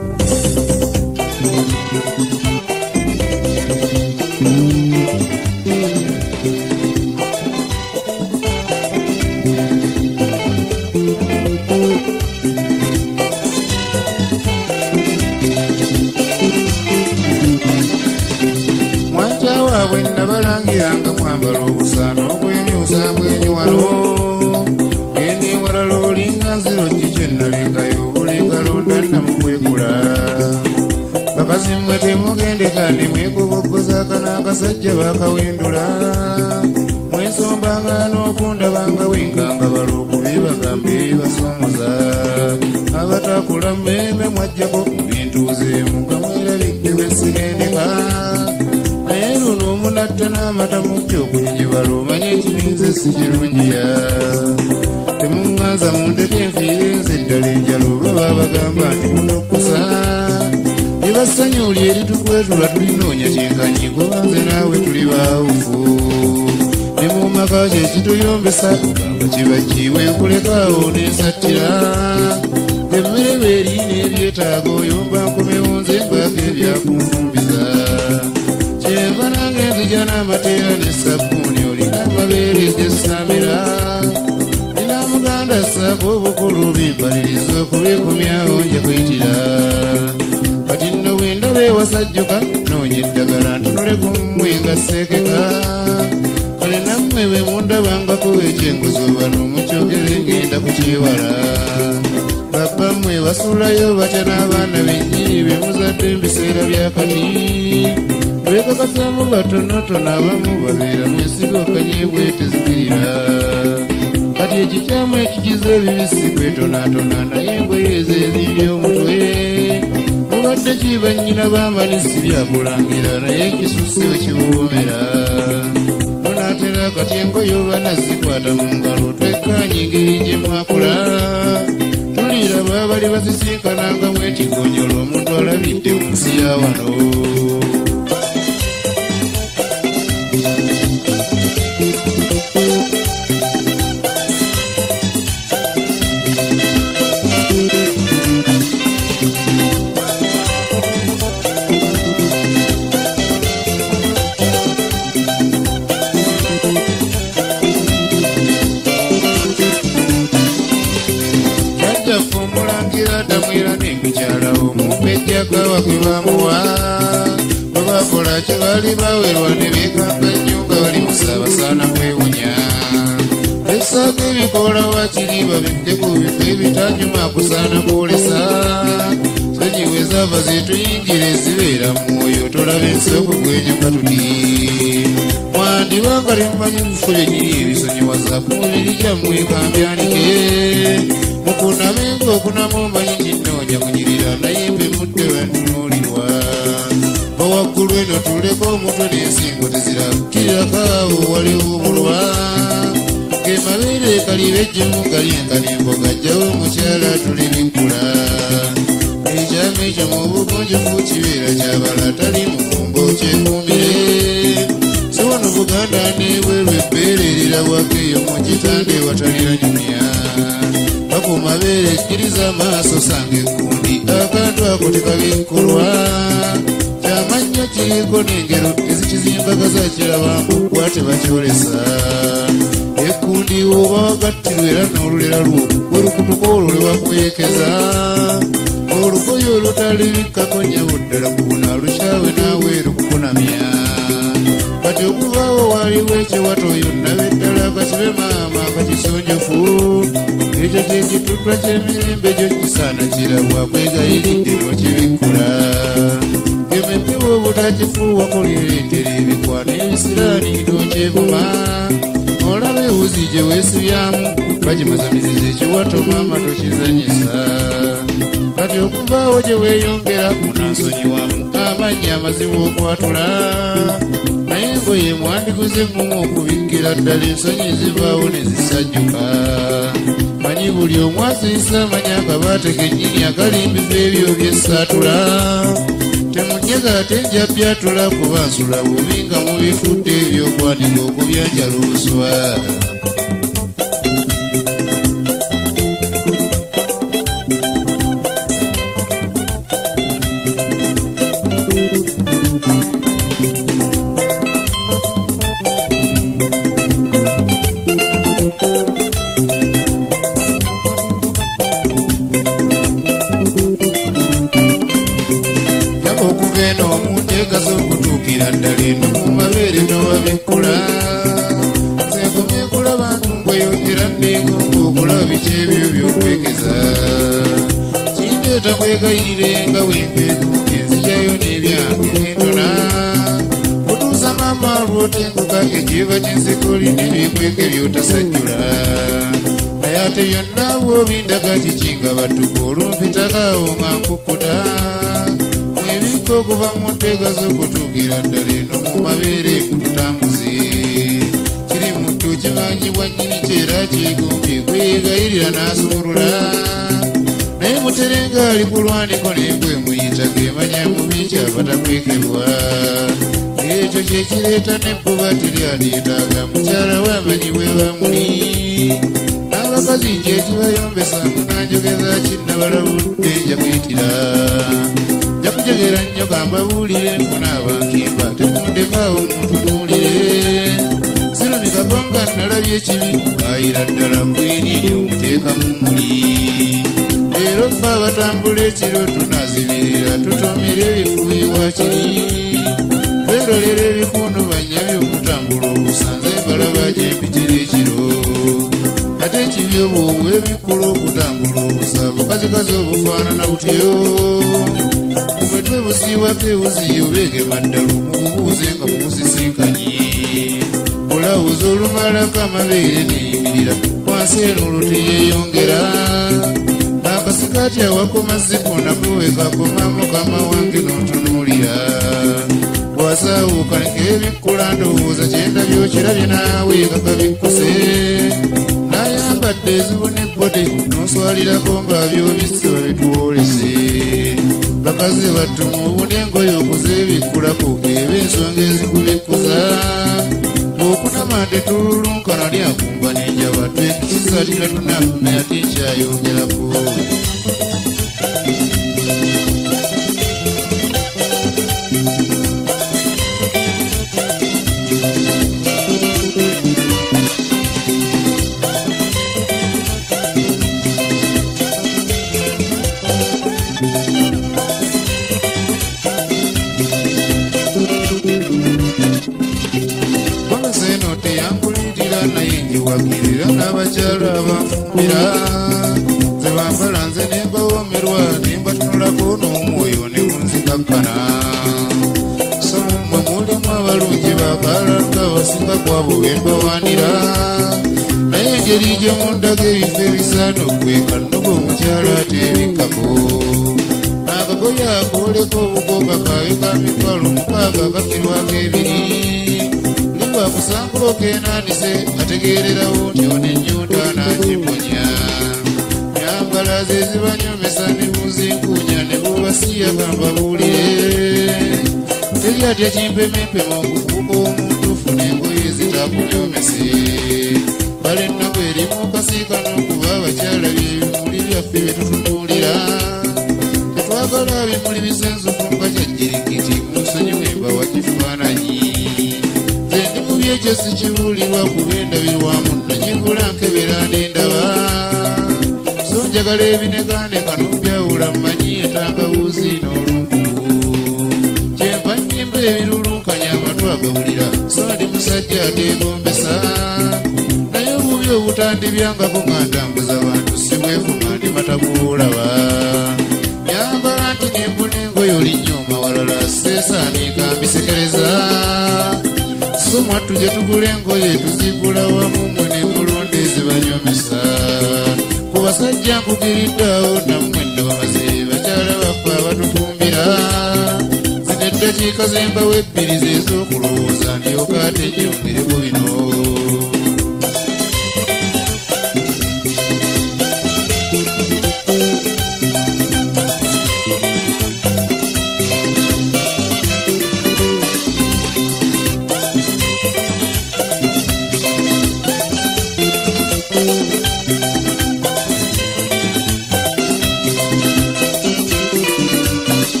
Balangiranga mwambala obusano obwenyusa bwenyuwalo eni walala olinga nziro kikyennalengayo obulingalonda namukwekula bakazi mmwe temugendekane mwekoboggoza kana akasajja bakawendula mwesombanga n'okundabanga winganga bala okubi bagambe basomoza abatakula mmeme mwajjako ku bintu zeemu nga mwerabidde besigendeka Omunatta n'amata mujja okunyibala omanye ekibinze si kirungiya temuŋŋanza mundeke enfiire nze ddala enjala olwa babagamba nti munokusa libasanyuli eritukwetula tulinoonya kyenkanyi kuba nze naawe tuli baawufu ne mu maka kye kituyombesa ogamba kiba kiwe nkulekaawo n'ensattira emmere beeri n'ebyetaago oyomba nkomewo nze mbaako ebyakunfumbiza Kyeva nange nzija n'amateera n'essabbuuni olina amabeere gyesamira nina muganda ssaako obukulu bimbaliriza okubeekomyawo nja kuyitira kati nno bwe ndaba ewasajjuka noonya eddagala ntunule ku mmwe nga sseekeka kale nammwe bwe mundabangako ekyenguzo bano mukyogere ngenda kukyewala babbammwe basuulayo batya n'abaana bennyini be muzadde mu biseera byakati Bekakasaamu batonotono abamu babeera mwesiga okanyebwe tezikirira kati ekikyamu ekigize ebibisi kwetonaatona naye engoye ezo eziri omutwe mubadde kiba nnyina b'amalisi byakulangira naye ekisusse wekiwoomera munaatera kati engoye oba nazikwata mu ngalo twekkaanye engeri gye mwakula tulira baabali bazisinkananga mwetigonyola omuntu alabidde mu nsi ya wano Kawa kwibamuwa babakola kye bali bawerwa ne beekanga nnyo nga bali musabasana kwewunya esaako ebikola wakiri babidde ku bifo ebitanyuma kusaana kwolesa senyiweza ava zetuyingira ezibeera mu mwoyo tolaba ensoko gwenyuka tuti mwandibanga temumanyi bifo byenyiri ebisonyiwaza ku mubiri gyammwe kambyanike mukunamenga okunamu omanyi kinnoonya kunyirira naye mbe mudde wentunuulirwa bawaggulu eno tuleko omutwe n'ensingo tezirakirirako waliwo obulwa ng'emabeere kalibejjemu kalyenkanimbo gajjawo omukyala tulibikkula ekyama ekyo mu bugonjofu kibeera kyabala tali mufumbo kyekuumire so wano Buganda n'ebweru ebbeere erirabwako eyo mu kitande watalira nyumya ku mabeere ekkiriza amaaso sanga ekkundi akantu ako tekabikkulwa kyamannyo kiriko n'engero ezikizimbagaza kirabambu kuba tebakyolesa ekkundi oba wagattirwa era n'olulera lwo olukutuko olwo lwe bakwekeza olugoye olutalibikkako nnyabo ddala kubuna lukyawe naawe lukukunamya kati okuvaawo waliwo ekyewato oyo nnabe ddala kakibe maama akakisonjofu ekyo kyekituttwa ky'emirembe gyo kisaana kirabwa kwegayiridde n'okibikkula emeppewo obutakifuuwa kulireetera ebikwano ebisiraani n'okyevuma olaba ewuzi gye weesibyamu bagimazamiziza ekiwato maama tokizanyisa kati okuvaawo gye weeyongera kunansonyiwamu amannya amazibu okwatula naye engoye mwandiguze mumu okubikkira ddala ensonyi ezivaawo ne zisajjuka manyi buli omu asiisa amanya akabaate kennyini akalimbiza ebyo byessaatula temunyega ate nja byatula kuba nsula bubi nga mubifudde ebyokwanika okubyanjaluuswa nteekazo okutuukira ddala eno mu mabeere n'owabikkula nzeekomye kulaba ntunkweyoggera nneegomba okulaba biki ebyo by'okwekeza kindeeta kwegayirire nga wempeetuuke nzijayo n'ebyange nentona otuusa maama lw'otenguka ekiva ky'ensikoli n'ebyekweke by'otasajjula naye ate byonna bw'obindaga kikinga batuka olumpitakaawo nga nkukkuta mwebikka okuva mu nteekazo okutuukira ddala eno mu mabeere ku tutambuzi kiri muntu kimanyibwa nnyini kyera kyegombye kweyegayirira n'asumulula naye muterenga ali ku lwaniko n'embwe muyita gemanya mubi kyabatakwekebwa ekyo kyekireeta n'ebbuba teryaleetaaga mukyala wamanyi bwe bamuli n'abakazi kyekibayombesa munanjogeza kinnabalabudde nja kuyitira nja kujegera nnyo kambabuulire nkuna abankimba tekundekaawo muntunuulire sirumikako nga nalabye ekibi ayira ddala kwinini omuteekamu muli leero ffe abatambula ekiro tunazibirira tutomera ebifuuyibwa kiri twerolera ebikundubanya by'okutambula obusanze mbalaba gyempitira ekiro ate ekibi obwobwa ebikkula okutambula obusavu kazikazi obufaanana butyo mwe twebusiibwako ebuziyo beegema ddala omububuuze nga mubusisinkanye olawuza olumalako amabeere neyimirira wansi eno olwo teyeeyongera akasikaati awakoma zikona kuwekakoma mukama wange n'ontunuulira bwasaawuuka leka ebikkula ndowooza kyendabyo kirabye naawe kakabikkuse n'ayambadde ezibu n'ebbote n'oswalirako nga byobisiba bitwolese bakazi battu mu buni engoye okuza ebikkulako eba ensonga ezikubikkuza okunama tetululunkana lyakumba n'enjaba twekisatira tunafuna ate nkyayongerako wakirira n'abakyala abanfumbira ze bambala nze nembawomerwa nembatunulako n'omwoyo ne munzikakkana so mwe mulimu abalungi bakalanga basinga kwabo bembawaanira naye engeri gye mundaga ebifo ebisaana okweka nnoga omukyala ateebikkako akagoye akooleko obugoga kawe ka mitwalo 6 kakirwako ebiri akusangula okenanise ategererawo nti ono ennyunta nagimunya nyambala ze zibanyomesa ne muzinkunya ne bubasiya kambabuulire teri atya kimpemempema okufuuka omuntuufu n'engoye zitakunyomese bale ennaku erimu kasiika n'okuba abakyala byebimuli byaffe byetutunuulira tetwagala bimuli bisenzufu nga kyajjirikiti musonyiwe mbawa kifaananyi ekyo sikibulirwa kuba endabirwamu nagigula nkebera n'endaba so njagala ebineganeka n'obyawula mmanyi entangawuzi n'olunkuku kyenva nnyimba ebirulunkanya amatu agawulira so ndi musajja ateegombesa naye obubi obutandibyangako nga ntambuza bantu sibwefuma ndi matakuolaba nyambala nti nembuna engoye olinyooma walala seesaanika mbisekereza so mwattu gye tugula engoye tuzigula wamu mwe n'emulonde ezibanyomesa ku basajja nkugiriddeawo nammwe nno bamaze bakyala baffe abatufumbira zino eddakiika zembawo ebbiri z'ez'okulowooza ndyoka ate nyongereko bino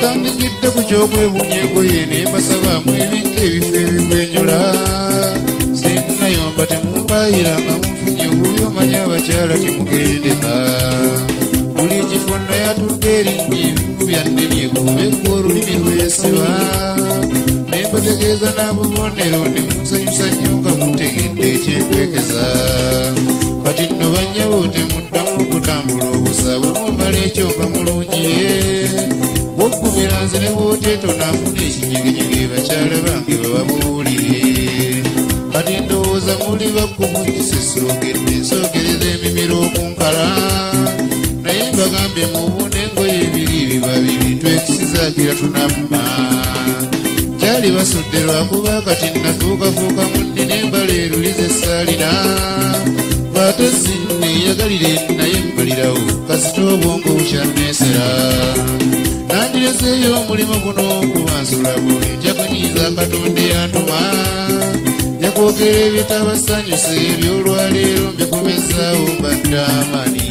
batandikidde ku ky'okwebunya engoye ne mbasabaamu ebintu ebifo ebigwenyula sinnayomba temumpaayira nga munfunye buli omanya abakyala temugendeka buli kifo nayatudde erinnya ebimu byannenyegoobekku olulimi lwesiba ne mbategeeza n'abubonero ne munsanyusa nnyo nga mutegedde ekyenkwekeza kati nno bannyabo temuddamu okutambula obusa bwe mumala ekyo nga mulungiye woggumira nze ne bwoteeto naafuna ekinyegenyege bakyala bange bababuulire kati ndowooza muli bakkumunyise soogedde nsoogereza emimiro okunkala naye mbagambye mubune engoye ebiri biba bintu ekisizaakira tunamma kyali basudde lwakuba kati natuukafuuka munni n'embala erulize essaalina baate sinne yagalire naye mbalirawo kasita obwongo bukyanneesera nandireseeyo omulimu guno okubansula buli njaganyiza katonda eyantuma yakwogera ebitabasanyusa ebyolwaleero mbikomezaawo mbadde amani